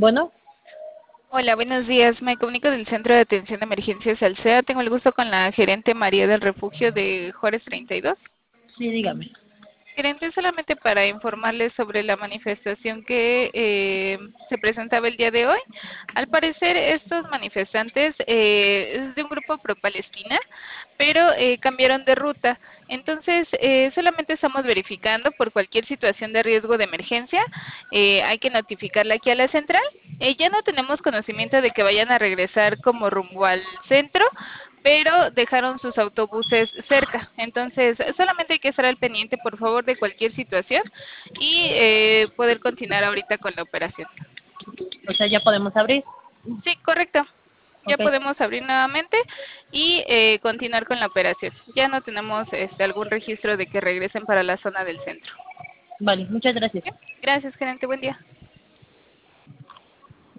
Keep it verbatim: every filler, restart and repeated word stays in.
Bueno, Hola, buenos días. Me comunico del Centro de Atención de Emergencias Alsea. Tengo el gusto con la gerente María del Refugio de Juárez treinta y dos. sí, dígame. Gerente, solamente para informarles sobre la manifestación que eh, se presentaba el día de hoy. Al parecer, estos manifestantes eh, es de un grupo pro-Palestina, pero eh, cambiaron de ruta. Entonces, eh, solamente estamos verificando por cualquier situación de riesgo de emergencia. Eh, hay que notificarla aquí a la central. Eh, ya no tenemos conocimiento de que vayan a regresar como rumbo al centro, pero dejaron sus autobuses cerca. Entonces, solamente hay que estar al pendiente, por favor, de cualquier situación y eh, poder continuar ahorita con la operación. O sea, ya podemos abrir. Sí, correcto. Ya Ok, podemos abrir nuevamente y eh, continuar con la operación. Ya no tenemos este, algún registro de que regresen para la zona del centro. vale, muchas gracias. ¿Sí? Gracias, gerente. Buen día.